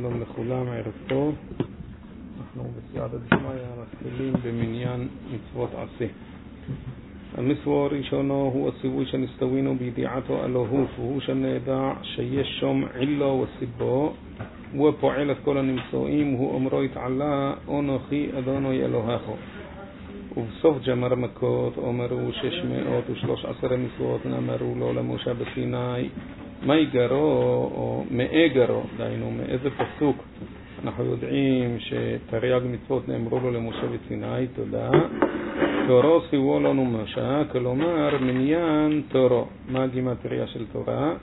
שלום לכולם, ערב טוב. אנחנו בסייעתא דשמיא מתחילים במניין מצוות עשה. המצווה הראשונו הוא הציווי שנסתווינו בידיעתו אלוהות, והוא שנדע שיש שם עילו וסיבו, הוא הפועל את כל הנמצאים, הוא אומרו יתעלה אנוכי אדוני אלוהיך. ובסוף ג'מר מכות אומרו 613 מצוות נאמרו לו למשה בסיני. מה יגרו או מאגרו, דיינו מאיזה פסוק אנחנו יודעים שתרי"ג מצוות נאמרו לו למשה בסיני, תודה. תורו סיוו לנו משה, כלומר מניין תורו. מה הגימטריה של תורה?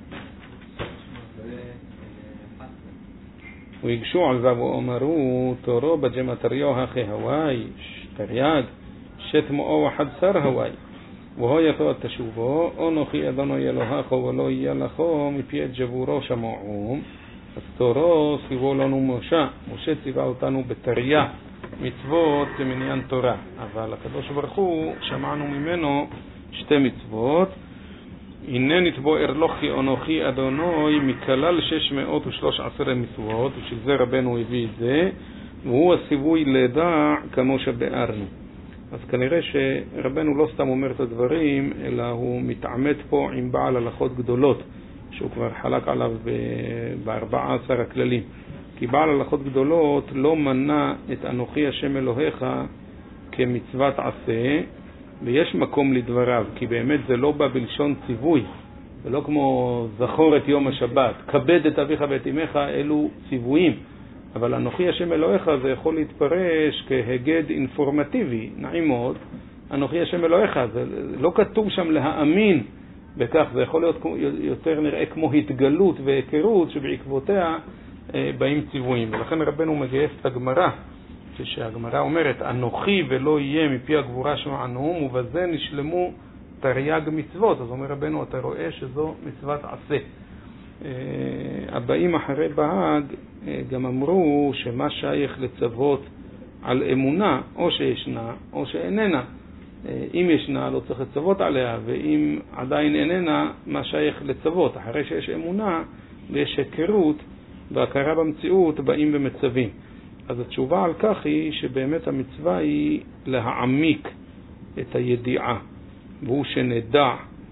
ויגשו על זה ואומרו תורו בג'מטריו הכי הוואי, תרי"ג שתמואו 11 הוואי. והוא יתו תשובו, אנוכי אדוני אלוהיך ולא יהיה לכו מפי את ג'בורו שמעום. אז תורו ציוו לנו משה, משה ציווה אותנו בתרי"ג מצוות למניין תורה, אבל הקדוש ברוך הוא שמענו ממנו 2 מצוות. הנה נתבואר לכי אנוכי אדוני מכלל 613 מצוות, ושזה רבנו הביא את זה, והוא הציווי לדע כמו שבארנו. אז כנראה שרבנו לא סתם אומר את הדברים, אלא הוא מתעמת פה עם בעל הלכות גדולות, שהוא כבר חלק עליו ב14 הכללים. כי בעל הלכות גדולות לא מנה את אנוכי השם אלוהיך כמצוות עשה, ויש מקום לדבריו, כי באמת זה לא בא בלשון ציווי, זה לא כמו זכור את יום השבת, כבד את אביך ואת אמך, אלו ציוויים. אבל אנוכי השם אלוהיך זה יכול להתפרש כהגד אינפורמטיבי, נעים מאוד, אנוכי השם אלוהיך, זה לא כתוב שם להאמין בכך, זה יכול להיות יותר נראה כמו התגלות והיכרות שבעקבותיה באים ציוויים. ולכן רבנו מגייס את הגמרא, שהגמרא אומרת אנוכי ולא יהיה מפי הגבורה שמענו, ובזה נשלמו תרי"ג מצוות. אז אומר רבנו, אתה רואה שזו מצוות עשה. הבאים אחרי בהג גם אמרו שמה שייך לצוות על אמונה, או שישנה או שאיננה. אם ישנה לא צריך לצוות עליה, ואם עדיין איננה, מה שייך לצוות? אחרי שיש אמונה ויש היכרות והכרה במציאות באים ומצווים. אז התשובה על כך היא שבאמת המצווה היא להעמיק את הידיעה, והוא שנדע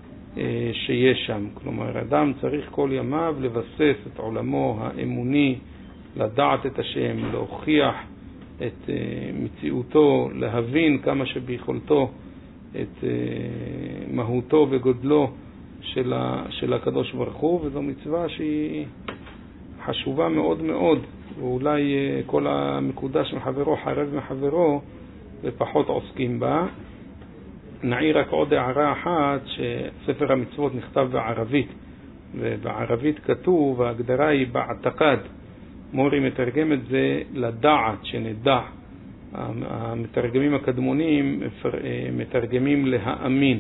שיש שם. כלומר, אדם צריך כל ימיו לבסס את עולמו האמוני, לדעת את השם, להוכיח את מציאותו, להבין כמה שביכולתו את מהותו וגודלו של הקדוש ברוך הוא, וזו מצווה שהיא חשובה מאוד מאוד, ואולי כל המקודש מחברו חרב מחברו ופחות עוסקים בה. נעיר רק עוד הערה אחת, שספר המצוות נכתב בערבית, ובערבית כתוב, ההגדרה היא בעתקד. מורי מתרגם את זה לדעת, שנדע. המתרגמים הקדמונים מתרגמים להאמין,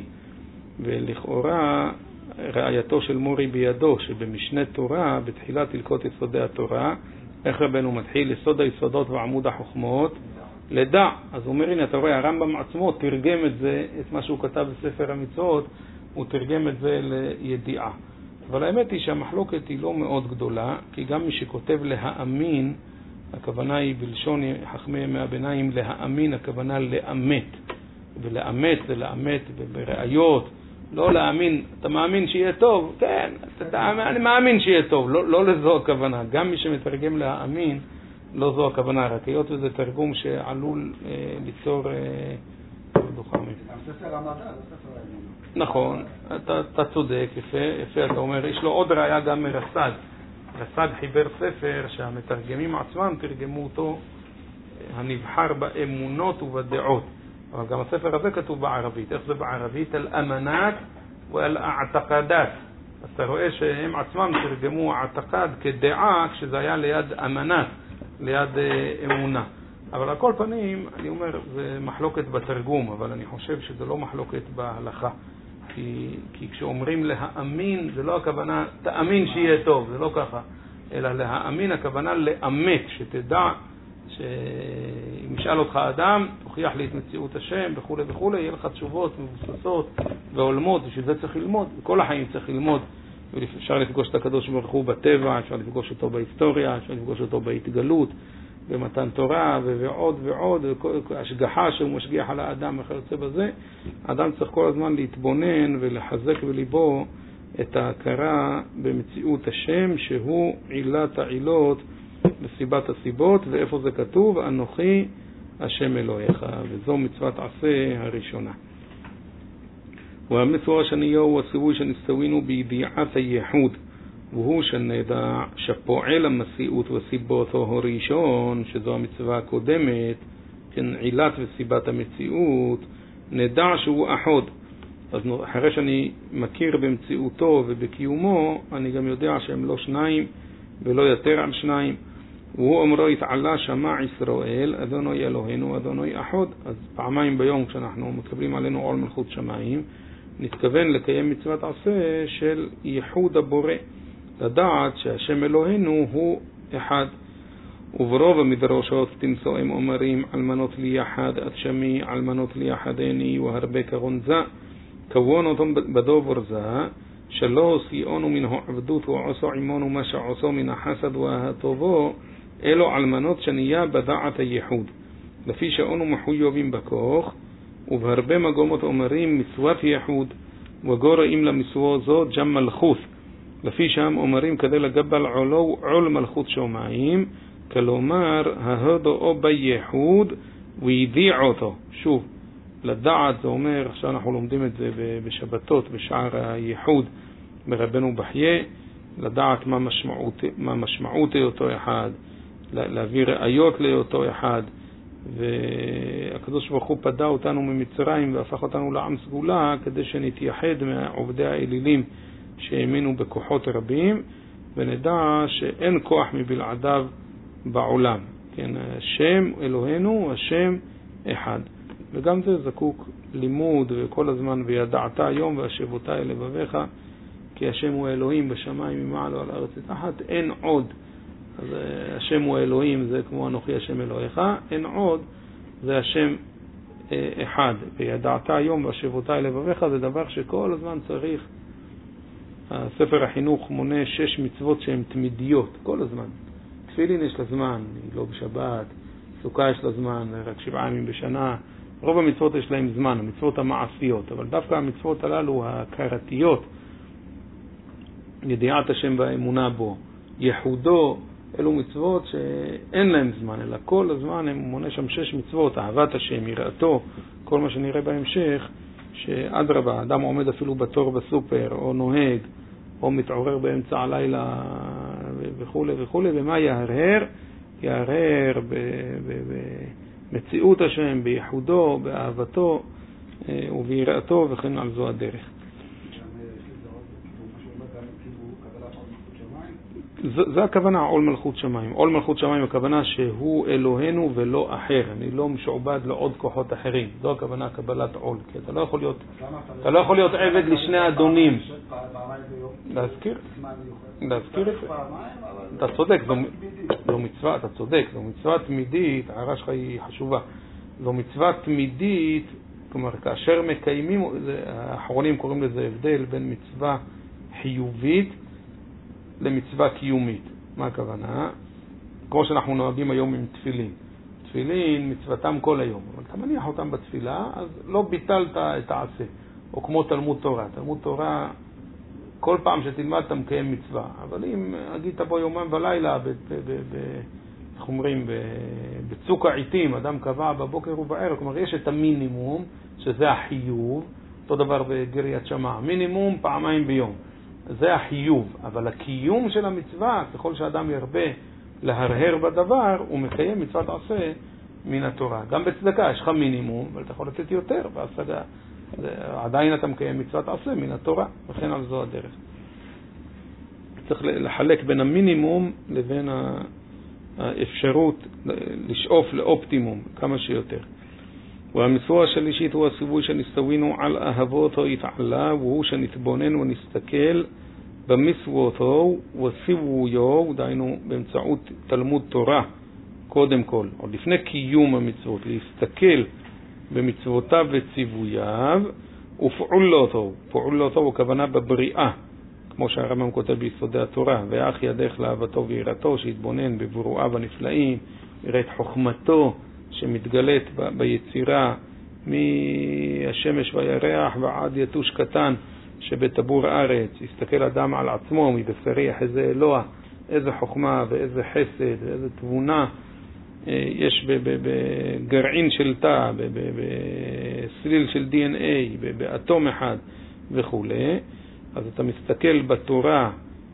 ולכאורה ראייתו של מורי בידו, שבמשנה תורה, בתחילת הלכות יסודי התורה, איך רבנו מתחיל? יסוד היסודות ועמוד החוכמות, לדע. אז הוא אומר, הנה, אתה רואה, הרמב"ם עצמו תרגם את זה, את מה שהוא כתב בספר המצוות, הוא תרגם את זה לידיעה. אבל האמת היא שהמחלוקת היא לא מאוד גדולה, כי גם מי שכותב להאמין, הכוונה היא בלשון חכמי ימי הביניים, להאמין, הכוונה לאמת. ולאמת זה לאמת בראיות, לא להאמין, אתה מאמין שיהיה טוב? כן, אני מאמין שיהיה טוב, לא לזו הכוונה. גם מי שמתרגם להאמין, לא זו הכוונה, רק היות וזה תרגום שעלול ליצור דוחמים. ספר המדע, זה ספר האמונה. נכון, אתה צודק, יפה, אתה אומר, יש לו עוד ראיה גם מרס"ג. רס"ג חיבר ספר שהמתרגמים עצמם תרגמו אותו, הנבחר באמונות ובדעות. אבל גם הספר הזה כתוב בערבית. איך זה בערבית? אל-אמנת ואל-אעתקדת. אז אתה רואה שהם עצמם תרגמו העתקד כדעה, כשזה היה ליד אמנת, ליד אמונה. אבל על כל פנים, אני אומר, זה מחלוקת בתרגום, אבל אני חושב שזה לא מחלוקת בהלכה. כי כשאומרים להאמין, זה לא הכוונה, תאמין שיהיה טוב, זה לא ככה. אלא להאמין, הכוונה לאמת, שתדע, שאם ישאל אותך אדם, תוכיח לי את מציאות השם, וכו' וכו', יהיה לך תשובות מבוססות והולמות, ושזה צריך ללמוד, וכל החיים צריך ללמוד אפשר לפגוש את הקדוש ברוך הוא בטבע, אפשר לפגוש אותו בהיסטוריה, אפשר לפגוש אותו בהתגלות, במתן תורה ועוד ועוד, השגחה שהוא משגיח על האדם וכיוצא בזה. האדם צריך כל הזמן להתבונן ולחזק בליבו את ההכרה במציאות השם, שהוא עילת העילות וסיבת הסיבות. ואיפה זה כתוב? אנוכי השם אלוהיך, וזו מצוות עשה הראשונה. והמצווה השנייה הוא הציווי שנסתווינו בידיעת הייחוד, והוא שנדע שפועל המציאות וסיבותו הראשון, שזו המצווה הקודמת, כן, עילת וסיבת המציאות, נדע שהוא אחד. אז אחרי שאני מכיר במציאותו ובקיומו, אני גם יודע שהם לא שניים ולא יותר על שניים. והוא אומרו יתעלה שמע ישראל, אדוני אלוהינו, אדוני אחד. אז פעמיים ביום כשאנחנו מקבלים עלינו עול מלכות שמיים, נתכוון לקיים מצוות עשה של ייחוד הבורא, לדעת שהשם אלוהינו הוא אחד. וברוב המדרשות תמצאם אומרים אלמנות לי יחד עד שמי, אלמנות לי יחדני, והרבה קרון זה כוון אותם בדובר זה, שלא הוסיעונו מן העבדות ועשו עמנו מה שעשו מן החסד והטובו, אלו אלמנות שנהיה בדעת הייחוד, לפי שאנו מחויבים בכוח. ובהרבה מגומות אומרים מצוות ייחוד, וגוראים למצווה זו ג'ם מלכות, לפי שם אומרים כדי לגבל עולו עול מלכות שמיים, כלומר ההודו בייחוד וידיע אותו. שוב, לדעת זה אומר, עכשיו אנחנו לומדים את זה בשבתות בשער הייחוד ברבנו בחייה, לדעת מה משמעות היותו אחד, להביא ראיות להיותו אחד. והקדוש ברוך הוא פדה אותנו ממצרים והפך אותנו לעם סגולה כדי שנתייחד מעובדי האלילים שהאמינו בכוחות רבים, ונדע שאין כוח מבלעדיו בעולם. כן, השם אלוהינו, השם אחד. וגם זה זקוק לימוד וכל הזמן, וידעת היום והשבותי אל לבביך, כי השם הוא אלוהים בשמיים ממעל ועל הארץ מתחת, אין עוד. אז השם הוא אלוהים, זה כמו אנוכי השם אלוהיך, אין עוד, זה השם אחד. וידעת היום והשבותי אל לבביך, זה דבר שכל הזמן צריך. ספר החינוך מונה 6 מצוות שהן תמידיות, כל הזמן. תפילין יש לה זמן, היא לא בשבת, סוכה יש לה זמן, רק 7 ימים בשנה. רוב המצוות יש להם זמן, המצוות המעשיות, אבל דווקא המצוות הללו ההכרתיות, ידיעת השם והאמונה בו, יחודו, אלו מצוות שאין להם זמן, אלא כל הזמן הם מונה שם 6 מצוות, אהבת השם, יראתו, כל מה שנראה בהמשך, שאדרבה, אדם עומד אפילו בתור בסופר, או נוהג, או מתעורר באמצע הלילה וכו' וכו', ומה יהרהר? יהרהר במציאות השם, ביחודו, באהבתו וביראתו, וכן על זו הדרך. זה הכוונה, עול מלכות שמיים. עול מלכות שמיים הכוונה שהוא אלוהינו ולא אחר. אני לא משועבד לעוד כוחות אחרים. זו הכוונה קבלת עול. כי אתה לא יכול להיות עבד לשני אדונים. להזכיר את זה. אתה צודק, זו מצווה, אתה צודק. זו מצווה תמידית, הערה שלך היא חשובה. זו מצווה תמידית, כלומר, כאשר מקיימים, האחרונים קוראים לזה הבדל בין מצווה חיובית למצווה קיומית. מה הכוונה? כמו שאנחנו נוהגים היום עם תפילין. תפילין מצוותם כל היום, אבל אתה מניח אותם בתפילה, אז לא ביטלת את העשה. או כמו תלמוד תורה. תלמוד תורה, כל פעם שתלמד אתה מקיים מצווה. אבל אם הגית בו יומם ולילה, איך אומרים, בצוק העיתים, אדם קבע בבוקר ובערב, כלומר יש את המינימום, שזה החיוב, אותו דבר בגריית שמע, מינימום 2 ביום. זה החיוב, אבל הקיום של המצווה, ככל שאדם ירבה להרהר בדבר, הוא מקיים מצוות עשה מן התורה. גם בצדקה יש לך מינימום, אבל אתה יכול לתת יותר בהשגה. עדיין אתה מקיים מצוות עשה מן התורה, וכן על זו הדרך. צריך לחלק בין המינימום לבין האפשרות לשאוף לאופטימום, כמה שיותר. והמצווה השלישית הוא הציווי שנסתווינו על אהבותו יתעלה, והוא שנתבונן ונסתכל במצוותו וציוויו, דהיינו באמצעות תלמוד תורה קודם כל, עוד לפני קיום המצוות, להסתכל במצוותיו וציווייו ופעולותו. פעולותו הוא כוונה בבריאה, כמו שהרמב"ם כותב ביסודי התורה, ואך ידך לאהבתו ויראתו, שיתבונן בברואיו הנפלאים, יראה את חוכמתו שמתגלית ביצירה, מהשמש והירח ועד יתוש קטן שבטבור הארץ. יסתכל אדם על עצמו מבשריח, איזה אלוה, איזה חוכמה ואיזה חסד ואיזה תבונה יש בגרעין של תא, בסליל של DNA, באטום אחד וכו'. אז אתה מסתכל בתורה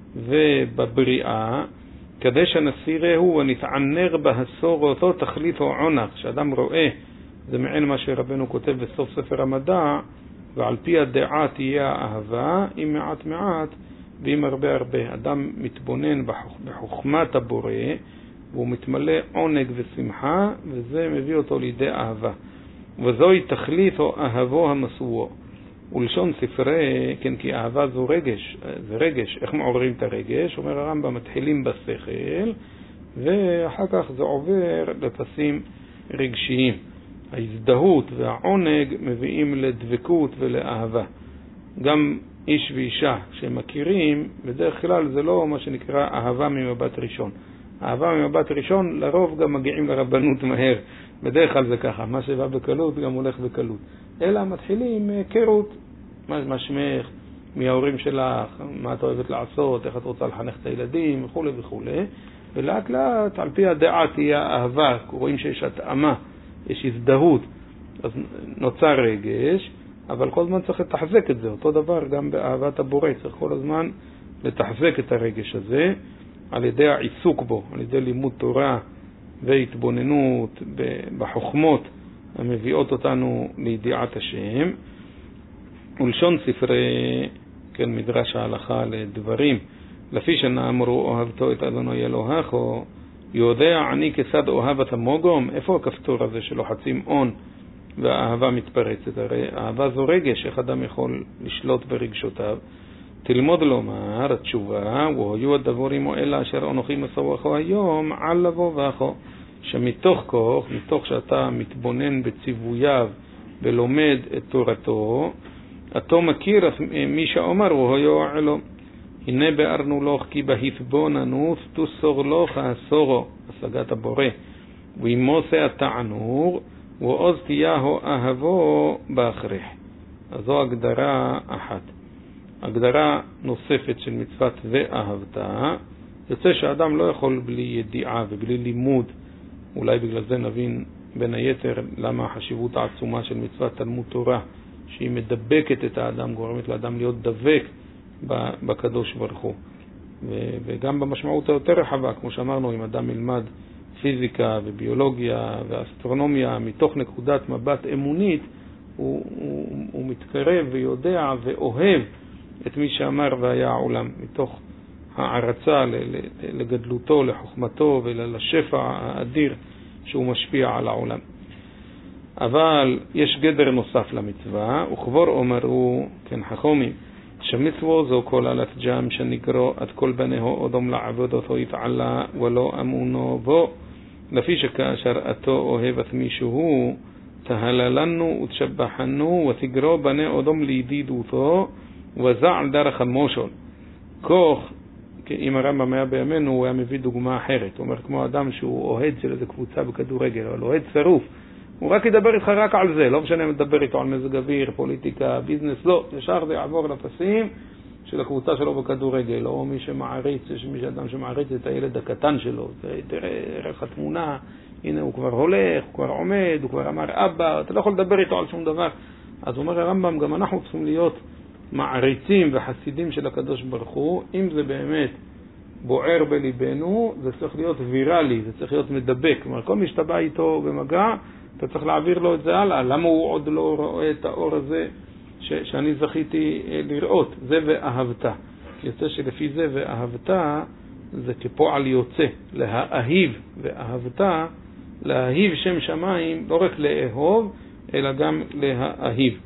ובבריאה, כדי שנסירהו ונתענר בהסור אותו תכלית או עונך. שאדם רואה, זה מעין מה שרבנו כותב בסוף ספר המדע, ועל פי הדעה תהיה האהבה, עם מעט מעט ועם הרבה הרבה. אדם מתבונן בחוכמת הבורא, והוא מתמלא עונג ושמחה, וזה מביא אותו לידי אהבה. וזוהי תכלית או אהבו המסועו. ולשון ספרי, כן, כי אהבה זו רגש, זה רגש. איך מעוררים את הרגש? אומר הרמב"ם, מתחילים בשכל, ואחר כך זה עובר לפסים רגשיים. ההזדהות והעונג מביאים לדבקות ולאהבה. גם איש ואישה שמכירים, בדרך כלל זה לא מה שנקרא אהבה ממבט ראשון. אהבה ממבט ראשון לרוב גם מגיעים לרבנות מהר. בדרך כלל זה ככה, מה שבא בקלות גם הולך בקלות. אלא מתחילים היכרות, מה שמך, מההורים שלך, מה את אוהבת לעשות, איך את רוצה לחנך את הילדים וכו' וכו'. ולאט לאט על פי הדעה תהיה אהבה, רואים שיש התאמה, יש הזדהות, אז נוצר רגש, אבל כל הזמן צריך לתחזק את זה. אותו דבר גם באהבת הבורא, צריך כל הזמן לתחזק את הרגש הזה על ידי העיסוק בו, על ידי לימוד תורה והתבוננות בחוכמות המביאות אותנו לידיעת השם. ולשון ספרי, כן, מדרש ההלכה לדברים, לפי שנאמרו אוהבתו את אדוני אלוהיך, או יודע אני כיצד אוהבת המוגום. איפה הכפתור הזה שלוחצים און והאהבה מתפרצת? הרי אהבה זו רגש, איך אדם יכול לשלוט ברגשותיו? תלמוד לומר התשובה, והיו הדבורים או אלה אשר אנוכי מסועךו היום על לבוא ואחו, שמתוך כוח, מתוך שאתה מתבונן בציווייו ולומד את תורתו, אתה מכיר מי שאומר והיו אלו. הנה בארנו לך כי בהתבוננות תוסור לך הסורו, השגת הבורא, וימוסה התענור ועוז תיהו אהבו באחריך. אז זו הגדרה אחת. הגדרה נוספת של מצוות ואהבת, יוצא שאדם לא יכול בלי ידיעה ובלי לימוד. אולי בגלל זה נבין בין היתר למה החשיבות העצומה של מצוות תלמוד תורה, שהיא מדבקת את האדם, גורמת לאדם להיות דבק בקדוש ברוך הוא. וגם במשמעות היותר רחבה, כמו שאמרנו, אם אדם ילמד פיזיקה וביולוגיה ואסטרונומיה מתוך נקודת מבט אמונית, הוא מתקרב ויודע ואוהב את מי שאמר והיה העולם, מתוך הערצה לגדלותו, לחוכמתו ולשפע האדיר שהוא משפיע על העולם. אבל יש גדר נוסף למצווה, וכבר אומרו, כן חכמים, שמצוו זו כל עלת ג'ם שנגרו את כל בניהו אדום לעבוד אותו יפעלה ולא אמונו בו, לפי שכאשר אתו אוהבת מישהו תהללנו ותשבחנו ותגרו בני אדום לידידותו וזעל דרך המושל. כוח, אם הרמב"ם היה בימינו, הוא היה מביא דוגמה אחרת. הוא אומר, כמו אדם שהוא אוהד של איזה קבוצה בכדורגל, אבל אוהד שרוף, הוא רק ידבר איתך רק על זה, לא משנה אם ידבר איתו על מזג אוויר, פוליטיקה, ביזנס, לא, ישר זה יעבור לפסים של הקבוצה שלו בכדורגל, או מי שמעריץ, יש מי שאדם שמעריץ את הילד הקטן שלו, תראה איך התמונה, הנה הוא כבר הולך, הוא כבר עומד, הוא כבר אמר אבא, אתה לא יכול לדבר איתו על שום דבר. אז אומר הרמב"ם, גם אנחנו צריכים להיות מעריצים וחסידים של הקדוש ברוך הוא. אם זה באמת בוער בליבנו, זה צריך להיות ויראלי, זה צריך להיות מדבק. כלומר, כל מי שאתה בא איתו במגע, אתה צריך להעביר לו את זה הלאה. למה הוא עוד לא רואה את האור הזה שאני זכיתי לראות? זה ואהבת. יוצא שלפי זה ואהבת זה כפועל יוצא, להאהיב. ואהבת, להאהיב שם שמיים, לא רק לאהוב, אלא גם להאהיב.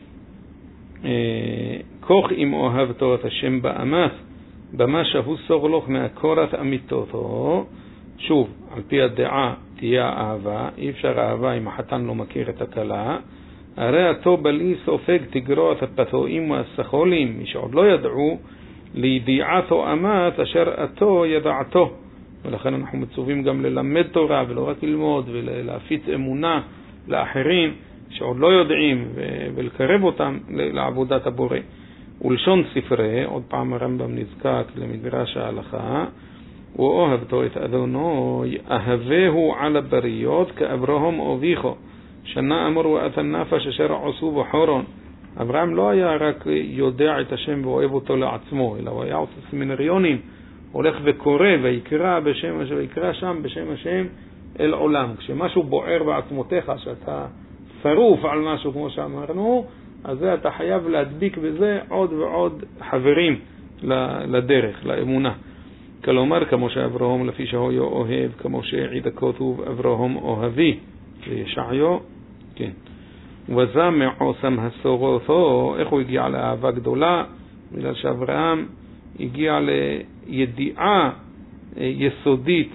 כוח אם אוהבתו את השם באמס, במה שהוא סור לך מהקורת אמיתותו. שוב, על פי הדעה תהיה אהבה, אי אפשר אהבה אם החתן לא מכיר את הכלה. הרי אותו בלי סופג תגרו את הפתואים והסחולים, מי שעוד לא ידעו, לידיעת או אמת אשר עתו ידעתו. ולכן אנחנו מצווים גם ללמד תורה ולא רק ללמוד, ולהפיץ אמונה לאחרים שעוד לא יודעים, ולקרב אותם לעבודת הבורא. ולשון ספרי, עוד פעם הרמב"ם נזקק למדרש ההלכה, ואוהבתו את אדונו אהבהו על הבריות כאברהם אביכו שנה אמר ואת הנפש אשר עשו בחורון. אברהם לא היה רק יודע את השם ואוהב אותו לעצמו, אלא הוא היה עושה סמינריונים, הולך וקורא ויקרא בשם השם, ויקרא שם בשם השם אל עולם. כשמשהו בוער בעצמותיך, שאתה שרוף על משהו כמו שאמרנו, אז זה אתה חייב להדביק בזה עוד ועוד חברים לדרך, לאמונה. כלומר, כמו שאברהם לפי שהוא אוהב, כמו שעיד הכתוב אברהם אוהבי, וישעיו, כן. וזה מעוסם הסורותו, איך הוא הגיע לאהבה גדולה? בגלל שאברהם הגיע לידיעה יסודית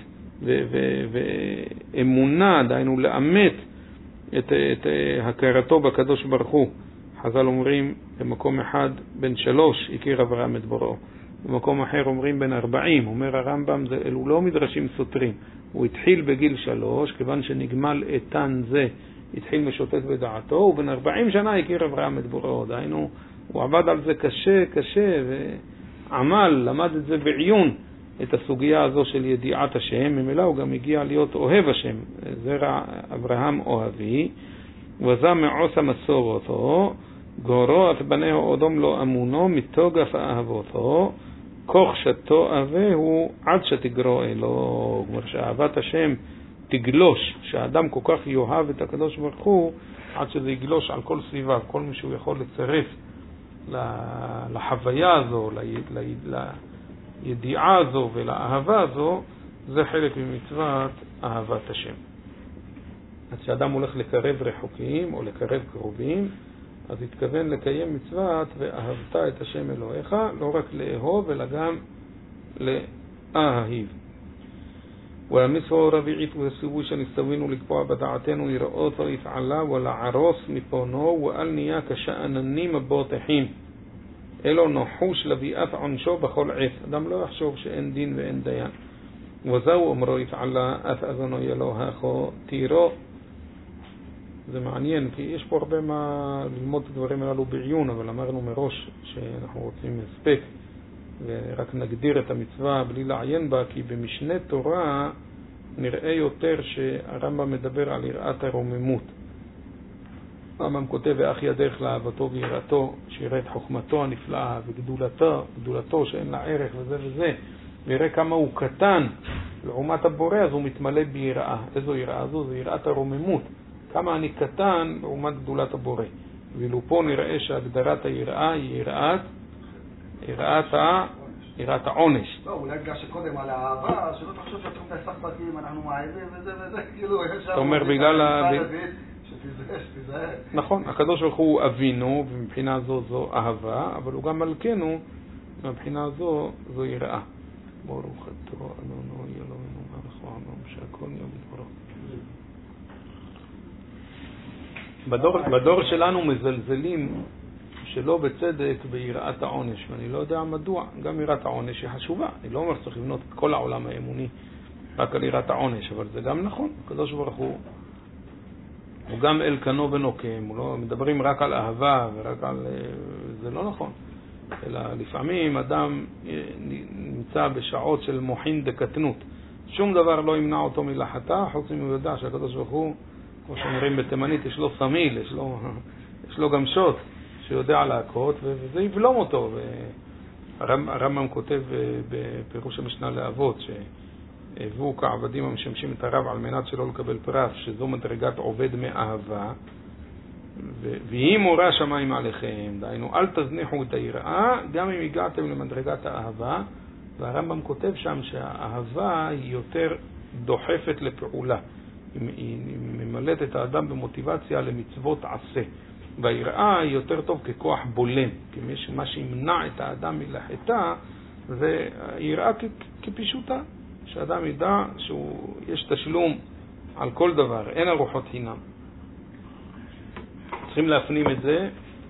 ואמונה, דהיינו לאמת את הכרתו בקדוש ברוך הוא. חז"ל אומרים במקום אחד בן 3 הכיר אברהם את בוראו, במקום אחר אומרים בן 40. אומר הרמב"ם, אלו לא מדרשים סותרים. הוא התחיל בגיל 3, כיוון שנגמל איתן זה התחיל משוטט בדעתו, ובן 40 שנה הכיר אברהם את בוראו. דהיינו, הוא עבד על זה קשה ועמל, למד את זה בעיון, את הסוגיה הזו של ידיעת השם. ממילא הוא גם הגיע להיות אוהב השם, זרע אברהם אוהבי. וזה מעושה מסור אותו, גורו את בנהו אודום לא אמונו, מתוגף אהבותו, כוח שתו אהבהו עד שתגרו אלו. כלומר שאהבת השם תגלוש, שהאדם כל כך יאהב את הקדוש ברוך הוא, עד שזה יגלוש על כל סביבה, כל מי שהוא יכול לצרף לחוויה הזו, לידיעה הזו ולאהבה הזו, זה חלק ממצוות אהבת השם. אז כשאדם הולך לקרב רחוקים או לקרב קרובים, אז התכוון לקיים מצוות ואהבת את השם אלוהיך, לא רק לאהוב אלא גם להאהיב. והמצווה הרביעית והסיווי שנסתווינו לקבוע בדעתנו יראות ויפעלה ולערוס מפונו ואל נהיה כשאננים הבוטחים, אלו נחוש לביאת עונשו בכל עת. אדם לא יחשוב שאין דין ואין דיין. וזהו אמרו יפעלה את אזנו ילוהכו תירו. זה מעניין, כי יש פה הרבה מה ללמוד את הדברים הללו בעיון, אבל אמרנו מראש שאנחנו רוצים הספק ורק נגדיר את המצווה בלי לעיין בה, כי במשנה תורה נראה יותר שהרמב"ם מדבר על יראת הרוממות. הרמב"ם כותב ואחי הדרך לאהבתו ויראתו, שיראה את חוכמתו הנפלאה וגדולתו שאין לה ערך וזה וזה, ויראה כמה הוא קטן לעומת הבורא, אז הוא מתמלא ביראה. איזו יראה זו? זה יראת הרוממות, כמה אני קטן לעומת גדולת הבורא. ואילו פה נראה שהגדרת היראה היא יראת העונש. לא, אולי בגלל שקודם על האהבה, שלא תחשוב שאתם נהפך בתים, אנחנו מעייבים וזה, כאילו, אתה אומר בגלל שתיזהר. נכון, הקדוש ברוך הוא אבינו, ומבחינה זו אהבה, אבל הוא גם מלכנו, מבחינה זו יראה. ברוך אתה אדוני אלוהינו מלך העולם שהכל נהיה בדברו. בדור שלנו מזלזלים שלא בצדק ביראת העונש, ואני לא יודע מדוע. גם יראת העונש היא חשובה, אני לא אומר שצריך לבנות את כל העולם האמוני רק על יראת העונש, אבל זה גם נכון. הקדוש ברוך הוא גם אל קנו ונוקם, לא מדברים רק על אהבה ורק על... זה לא נכון, אלא לפעמים אדם נמצא בשעות של מוחין דקטנות, שום דבר לא ימנע אותו מלחטא, חוץ אם הוא יודע שהקדוש ברוך הוא, כמו שאומרים בתימנית, יש לו סמיל, יש לו גם שוט שיודע להכות, וזה יבלום אותו. הרמב"ם כותב בפירוש המשנה לאבות שהביאו כעבדים המשמשים את הרב על מנת שלא לקבל פרס, שזו מדרגת עובד מאהבה, והיא מורה שמיים עליכם, דהיינו אל תזניחו את היראה גם אם הגעתם למדרגת האהבה. והרמב"ם כותב שם שהאהבה היא יותר דוחפת לפעולה, היא ממלאת את האדם במוטיבציה למצוות עשה, והיראה היא יותר טוב ככוח בולם, כי מה שימנע את האדם מלחטא זה היראה כפשוטה, שאדם ידע שיש תשלום על כל דבר, אין ארוחות חינם. צריכים להפנים את זה,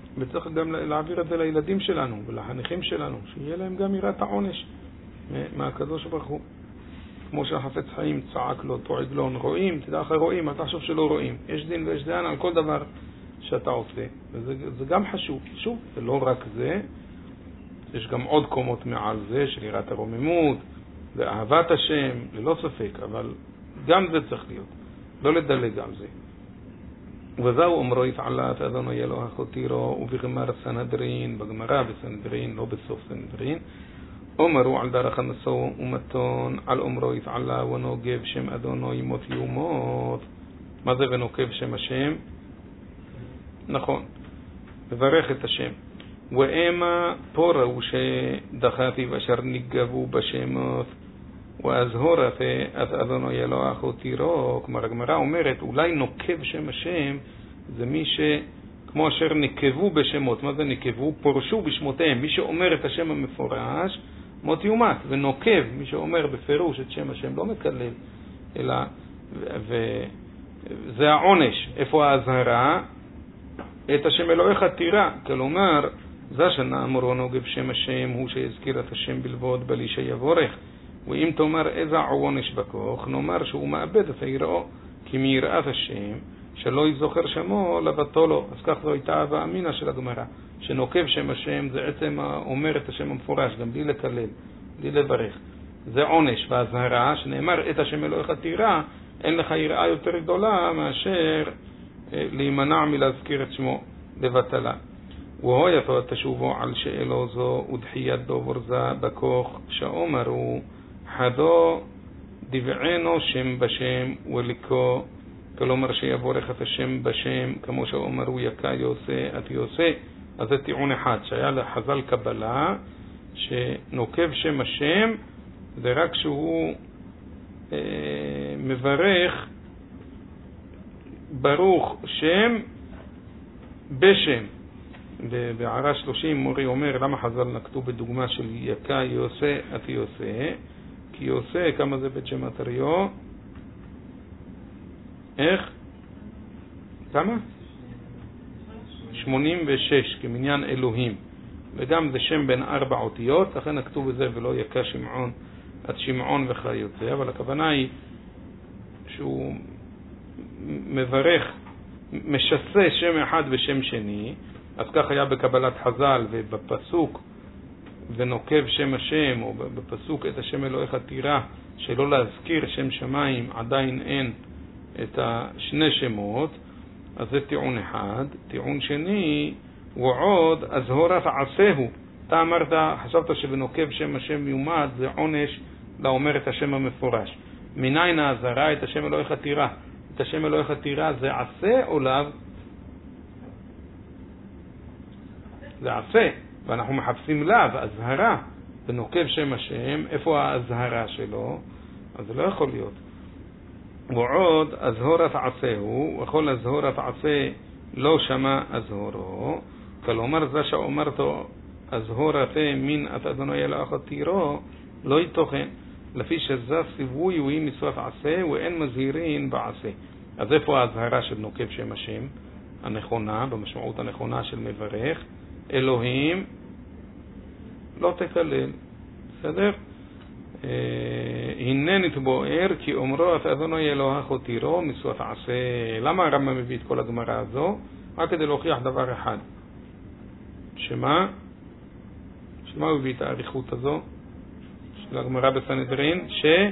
וצריך גם להעביר את זה לילדים שלנו ולחניכים שלנו, שיהיה להם גם יראת העונש מהקדוש ברוך הוא. כמו שהחפץ חיים צעק לו, אותו עגלון, רואים, תדע לך רואים, אתה חושב שלא רואים. יש דין ויש דיין על כל דבר שאתה עושה. וזה גם חשוב. שוב, זה לא רק זה, יש גם עוד קומות מעל זה, של יראת הרוממות, ואהבת השם, ללא ספק, אבל גם זה צריך להיות. לא לדלג על זה. וזהו אומרו יתעלה את אדוני אלוהיך הותירו, ובגמר סנהדרין, בגמרא בסנהדרין, לא בסוף סנהדרין, אומרו על דרך המשא ומתן, על אומרו יתעלה ונוגב שם אדוני מות יומות. מה זה ונוקב שם השם? נכון, מברך את השם. ואמה פורו שדחתי ואשר נגבו בשמות ואזהורת את אדוני אלוהיך הותירו. כלומר הגמרא אומרת אולי נוקב שם השם זה מי כמו אשר נקבו בשמות. מה זה נקבו? פורשו בשמותיהם. מי שאומר את השם המפורש מות יומת, ונוקב מי שאומר בפירוש את שם השם לא מקלל, אלא וזה העונש. איפה ההזהרה? את השם אלוהיך תירא. כלומר זה שנאמרו נוגב שם השם הוא שיזכיר את השם בלבוד בלי שיבורך. ואם תאמר איזה עונש בכוח, נאמר שהוא מאבד את היראו, כי מיראת השם שלא יזוכר שמו לבטו לו. אז כך זו הייתה והאמינה של הגמרא, שנוקב שם השם זה עצם אומר את השם המפורש, גם בלי לקלל, בלי לברך. זה עונש. והזהרה שנאמר את השם אלוהיך תירא, אין לך יראה יותר גדולה מאשר להימנע מלהזכיר את שמו לבטלה. והוא יתו תשובו על שאלו זו ודחיית דובר זה בכוח שאומרו חדו דבענו שם בשם וליקו. כלומר שיבורך את השם בשם כמו שאומרו יקה יוסה את יוסה. אז זה טיעון אחד שהיה לחז"ל קבלה שנוקב שם השם זה רק שהוא מברך ברוך שם בשם. בערה 30 מורי אומר למה חז"ל נקטו בדוגמה של יקה יוסה את יוסה, כי יוסה כמה זה בית שם אתריו? איך? כמה? 86 כמניין אלוהים, וגם זה שם בין 4 אותיות, לכן נקטו בזה ולא יקה שמעון את שמעון וכיוצא. אבל הכוונה היא שהוא מברך משסה שם אחד ושם שני. אז כך היה בקבלת חז"ל ובפסוק ונוקב שם השם, או בפסוק את השם אלוהיך תירא, שלא להזכיר שם שמיים עדיין אין את השני שמות. אז זה טיעון אחד. טיעון שני ועוד הזהורת עשהו. אתה אמרת, חשבת שבנוקב שם השם יומד זה עונש לאומר את השם המפורש. מניין ההזהרה את השם אלוהיך תירא? את השם אלוהיך תירא זה עשה או לאו? זה עשה, ואנחנו מחפשים לאו, הזהרה. בנוקב שם השם, איפה ההזהרה שלו? אז זה לא יכול להיות. ועוד הזהורת עשהו, וכל הזהורת עשה לא שמע הזהורו. כלומר זה שאומרת הזהורת מן את אדוני אלוהיך תירא לא יתוכן, לפי שזה סיווי הוא מצוות עשה ואין מזהירין בעשה. אז איפה ההזהרה של נוקב שם השם הנכונה, במשמעות הנכונה של מברך? אלוהים לא תקלל. בסדר? הנה נתבואר כי אומרו את אדוני אלוהיך תירא מצוות עשה. למה הרמב"ם מביא את כל הגמרא הזו? רק כדי להוכיח דבר אחד. שמה הוא הביא את האריכות הזו של הגמרא בסנהדרין?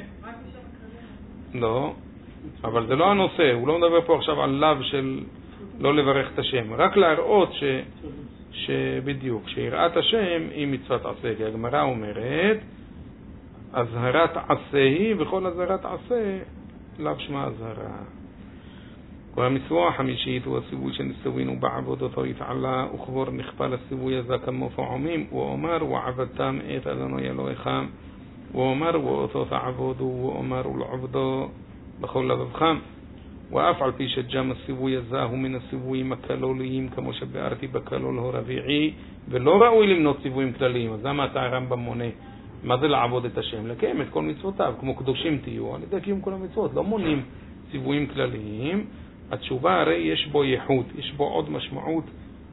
לא, אבל זה לא הנושא. הוא לא מדבר פה עכשיו על לאו של לא לברך את השם, רק להראות שבדיוק שיראת השם היא מצוות עשה. כי הגמרא אומרת הזהרת עשה היא, וכל הזהרת עשה לאו שמה הזהרה. והמצווה החמישית הוא הסיווי שנסתווינו בעבודתו יתעלה, וכבר נכפה לסיווי הזה כמו פעמים. הוא אומר ועבדתם את אדוני אלוהיך, הוא אומר ואותו תעבודו, הוא אומר ולעבדו בכל לבבכם. ואף על פי שגם הסיווי הזה הוא מן הסיוויים הכלוליים כמו שבארתי בכלול הרביעי, ולא ראוי למנות סיוויים כלליים. אז למה אתה הרמב"ם מונה? מה זה לעבוד את השם? לקיים את כל מצוותיו, כמו קדושים תהיו על ידי קיום כל המצוות. לא מונים סיוויים כלליים. התשובה הרי יש בו ייחוד, יש בו עוד משמעות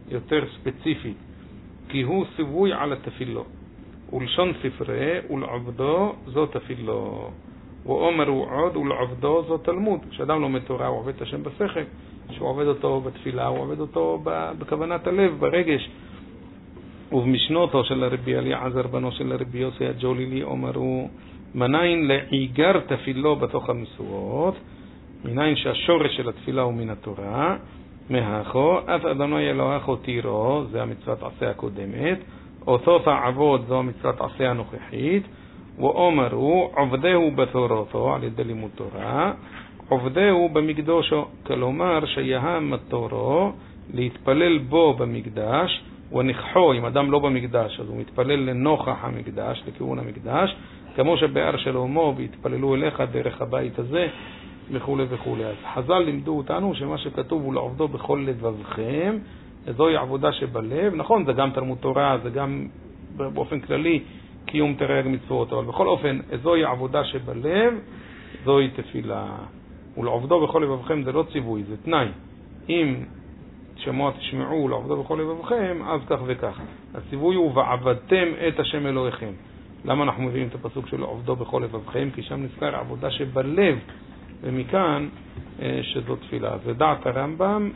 יותר ספציפית, כי הוא ציווי על התפילו. ולשון ספרי ולעבדו זו תפילו. ואומרו עוד ולעבדו זו תלמוד. כשאדם לומד תורה הוא עובד את השם בשכל, שהוא עובד אותו בתפילה, הוא עובד אותו בכוונת הלב, ברגש. ובמשנותו של רבי אליעזר בנו של רבי יוסי הג'ולילי אומרו מניין לעיגר תפילו בתוך המשואות, מניין שהשורש של התפילה הוא מן התורה, מהכו אף אדוני אלוהיך תירו, זה המצוות עשה הקודמת, אותו תעבוד, זו המצוות עשה הנוכחית, ואומרו עובדהו בתורתו, על ידי לימוד תורה, עובדהו במקדושו, כלומר שיהם התורו להתפלל בו במקדש, ונכחו, אם אדם לא במקדש אז הוא מתפלל לנוכח המקדש, לכיוון המקדש, כמו שבאר שלמה והתפללו אליך דרך הבית הזה וכו' וכו'. אז חז"ל לימדו אותנו שמה שכתוב הוא לעובדו בכל לבבכם, זוהי עבודה שבלב. נכון, זה גם תלמוד תורה, זה גם באופן כללי קיום תרי"ג מצוות, אבל בכל אופן זוהי עבודה שבלב, זוהי תפילה. ולעובדו בכל לבבכם זה לא ציווי, זה תנאי. אם שמוע תשמעו לעבדו בכל לבבכם, אז כך וכך. הציווי הוא ועבדתם את השם אלוהיכם. למה אנחנו מביאים את הפסוק של עובדו בכל לבבכם? כי שם נזכר עבודה שבלב, ומכאן שזו תפילה. ודעת הרמב"ם,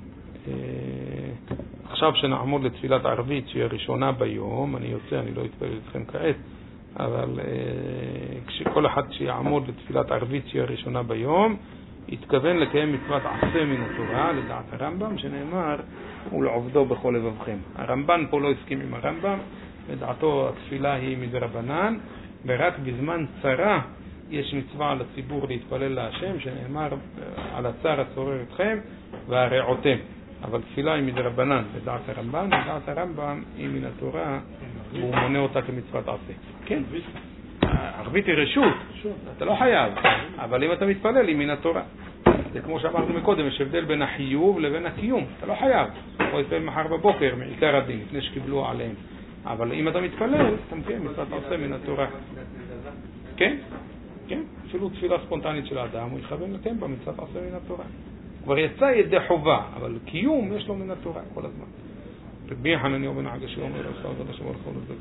עכשיו שנעמוד לתפילת ערבית שהיא הראשונה ביום, אני יוצא, אני לא אתפלל אתכם כעת, אבל כל אחד שיעמוד לתפילת ערבית שהיא הראשונה ביום, התכוון לקיים מצוות עשה מן התורה, לדעת הרמב"ם, שנאמר ולעובדו בכל לבבכם. הרמב"ן פה לא הסכים עם הרמב"ם, לדעתו התפילה היא מדרבנן, ורק בזמן צרה יש מצווה על הציבור להתפלל להשם, שנאמר על הצר הצורר אתכם והרעותם. אבל תפילה היא מדרבנן, לדעת הרמב"ן, לדעת הרמב"ם היא מן התורה, והוא מונה אותה כמצוות עשה. כן, ערבית היא רשות, אתה לא חייב, אבל אם אתה מתפלל היא מן התורה. זה כמו שאמרנו מקודם, יש הבדל בין החיוב לבין הקיום, אתה לא חייב. אתה יכול להתפלל מחר בבוקר, מעיקר הדין, לפני שקיבלו עליהם. אבל אם אתה מתפלל, אתה מקיים מצוות עשה מן התורה. כן, כן, אפילו תפילה ספונטנית של האדם, הוא יכוון לקיים במצוות עשה מן התורה. כבר יצא ידי חובה, אבל קיום יש לו מן התורה כל הזמן. רבי חנניה בן עגשי אומר,